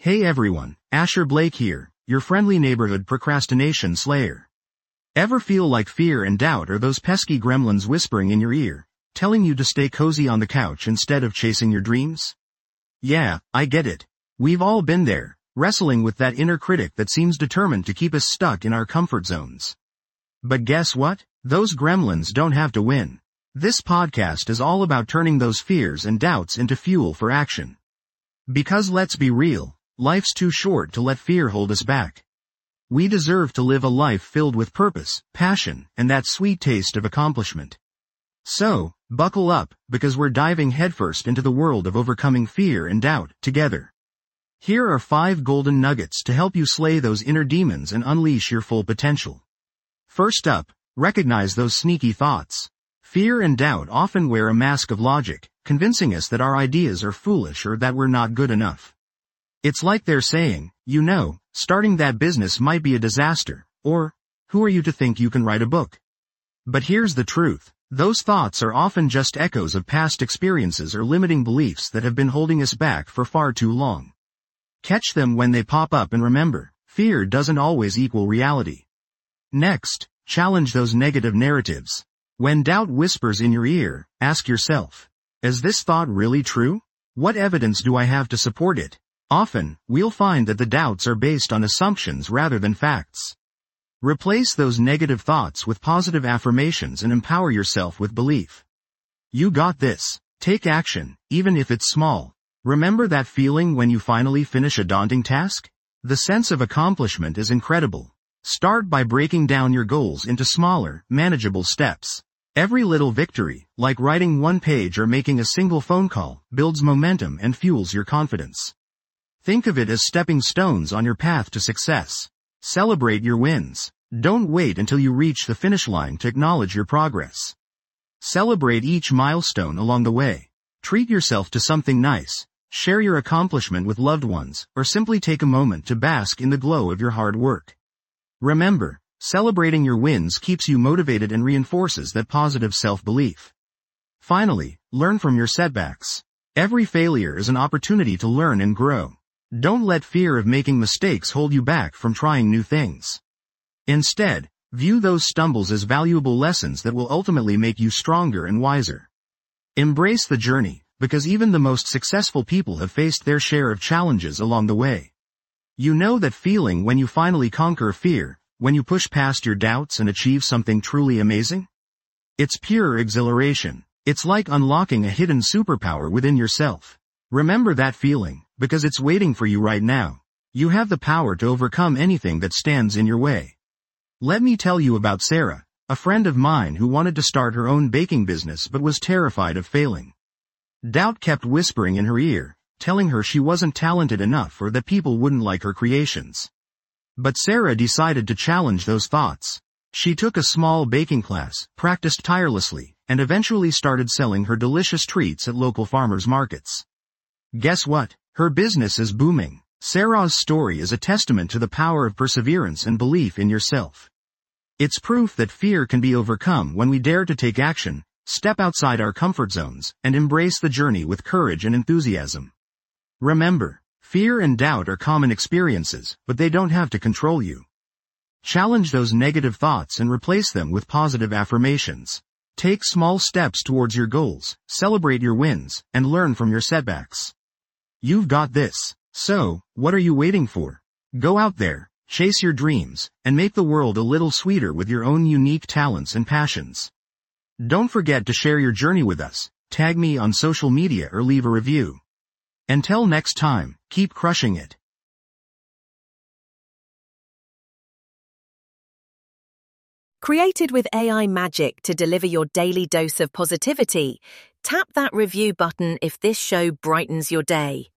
Hey everyone, Asher Blake here, your friendly neighborhood procrastination slayer. Ever feel like fear and doubt are those pesky gremlins whispering in your ear, telling you to stay cozy on the couch instead of chasing your dreams? Yeah, I get it. We've all been there, wrestling with that inner critic that seems determined to keep us stuck in our comfort zones. But guess what? Those gremlins don't have to win. This podcast is all about turning those fears and doubts into fuel for action. Because let's be real, life's too short to let fear hold us back. We deserve to live a life filled with purpose, passion, and that sweet taste of accomplishment. So, buckle up, because we're diving headfirst into the world of overcoming fear and doubt together. Here are 5 golden nuggets to help you slay those inner demons and unleash your full potential. First up, recognize those sneaky thoughts. Fear and doubt often wear a mask of logic, convincing us that our ideas are foolish or that we're not good enough. It's like they're saying, starting that business might be a disaster, or, who are you to think you can write a book? But here's the truth. Those thoughts are often just echoes of past experiences or limiting beliefs that have been holding us back for far too long. Catch them when they pop up and remember, fear doesn't always equal reality. Next, challenge those negative narratives. When doubt whispers in your ear, ask yourself, is this thought really true? What evidence do I have to support it? Often, we'll find that the doubts are based on assumptions rather than facts. Replace those negative thoughts with positive affirmations and empower yourself with belief. You got this. Take action, even if it's small. Remember that feeling when you finally finish a daunting task? The sense of accomplishment is incredible. Start by breaking down your goals into smaller, manageable steps. Every little victory, like writing 1 page or making a single phone call, builds momentum and fuels your confidence. Think of it as stepping stones on your path to success. Celebrate your wins. Don't wait until you reach the finish line to acknowledge your progress. Celebrate each milestone along the way. Treat yourself to something nice. Share your accomplishment with loved ones, or simply take a moment to bask in the glow of your hard work. Remember, celebrating your wins keeps you motivated and reinforces that positive self-belief. Finally, learn from your setbacks. Every failure is an opportunity to learn and grow. Don't let fear of making mistakes hold you back from trying new things. Instead, view those stumbles as valuable lessons that will ultimately make you stronger and wiser. Embrace the journey, because even the most successful people have faced their share of challenges along the way. You know that feeling when you finally conquer fear, when you push past your doubts and achieve something truly amazing? It's pure exhilaration. It's like unlocking a hidden superpower within yourself. Remember that feeling, because it's waiting for you right now. You have the power to overcome anything that stands in your way. Let me tell you about Sarah, a friend of mine who wanted to start her own baking business but was terrified of failing. Doubt kept whispering in her ear, telling her she wasn't talented enough or that people wouldn't like her creations. But Sarah decided to challenge those thoughts. She took a small baking class, practiced tirelessly, and eventually started selling her delicious treats at local farmers markets. Guess what? Her business is booming. Sarah's story is a testament to the power of perseverance and belief in yourself. It's proof that fear can be overcome when we dare to take action, step outside our comfort zones, and embrace the journey with courage and enthusiasm. Remember, fear and doubt are common experiences, but they don't have to control you. Challenge those negative thoughts and replace them with positive affirmations. Take small steps towards your goals, celebrate your wins, and learn from your setbacks. You've got this. So, what are you waiting for? Go out there, chase your dreams, and make the world a little sweeter with your own unique talents and passions. Don't forget to share your journey with us, tag me on social media or leave a review. Until next time, keep crushing it. Created with AI magic to deliver your daily dose of positivity, tap that review button if this show brightens your day.